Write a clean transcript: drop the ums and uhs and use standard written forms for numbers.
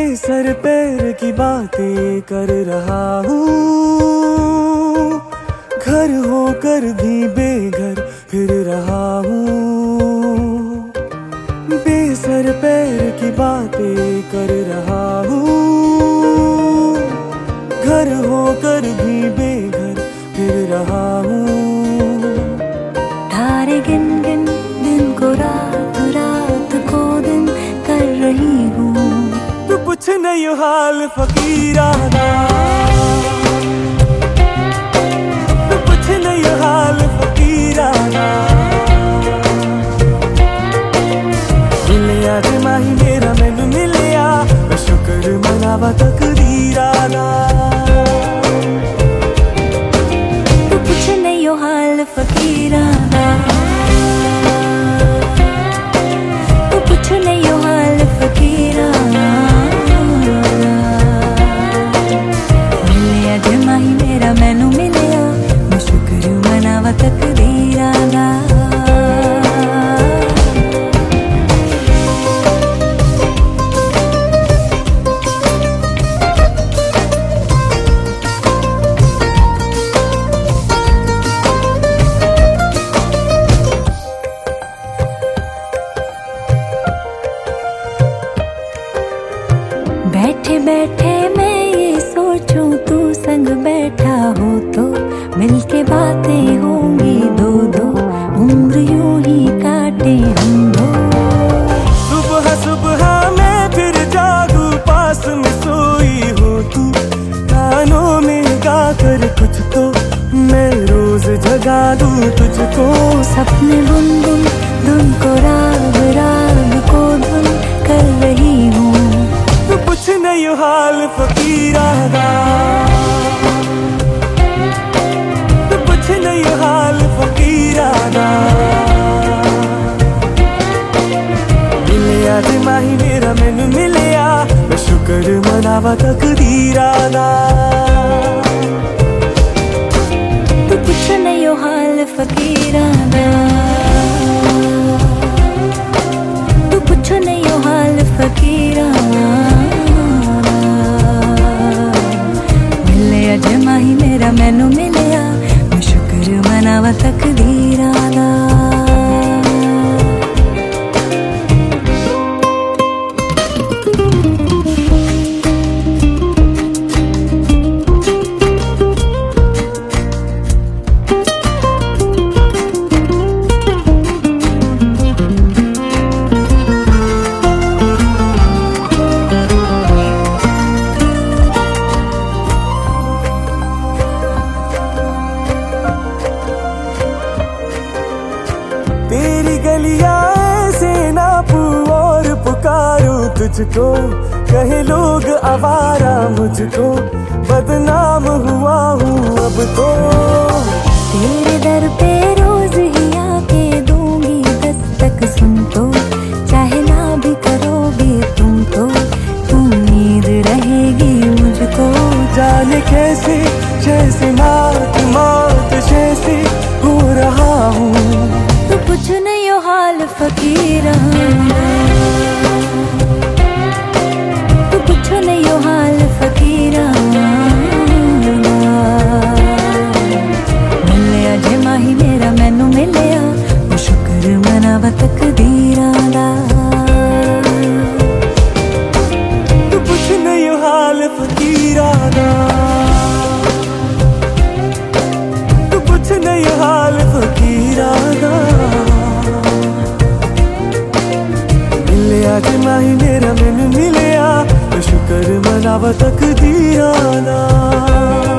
बेसर पैर की बातें कर रहा हूँ, घर होकर भी बेघर फिर रहा हूँ। बेसर पैर की बातें कर रहा हूँ, घर होकर भी बेघर फिर रहा हूँ। तारे गिन गिन दिन को रात, रात को दिन कर रही हूँ। तू पूछ नहीं हाल फकीराना, तू पूछ नहीं हाल फकीराना। मिलिया ते माही मेरा मैनू मिलिया, मैं शुक्र मनावा तकदीराना। तू पूछ नहीं हाल फकीराना, तू पूछ नहीं हाल फकीराना। मिलिया जे माही मेरा मैनू मिलिया, मैं शुक्र मनावा तकदीराना। बैठे बैठे मैं ये सोचूं, तू संग बैठा हो तो मिलके बातें होंगी दो दो, उम्र यूं ही काटे हम दो। सुबह सुबह मैं फिर जागू, पास में सोई हो तू, कानों में गा कर कुछ तो मैं रोज जगा दूं तुझको। सपने बुन बुन धुन को राग, राग को धुन कर रही हूँ। तू पूछ नहीं हाल फकीराना, तू पूछ नहीं हाल फकीराना। मिलिया ते माही मेरा मैनू मिलिया, मैं शुक्र मनावा तकदीराना। तू पूछ नहीं हाल फकीराना, तू पूछ नहीं हाल फकीराना। मिलिया जे माही मेरा मैनू मिलिया, मैं शुक्र मनावा तकदीराना। तेरी गलियां ऐसे नापू और पुकारूं तुझको, कहे लोग आवारा मुझको, बदनाम हुआ हूँ अब तो। तेरे दर पे रोज ही आके दूंगी दस्तक, सुन तो चाहे ना भी करोगे तुम तो, उम्मीद रहेगी मुझको। जाने कैसे जैसे मात मात जैसे हो रहा हूँ। तू पूछ नहीं हाल फकीराना, तू पूछ नहीं हाल फकीराना। मिलिया जे माही मेरा मैनू मिलिया, मैं शुक्र मनावा तकदीराना। तू पूछ नहीं हाल फकीराना, तू पूछ नहीं हाल फकीराना। मिलिया जे माही मेरा मैनू मिलिया, मैं शुक्र मनावा तकदीराना।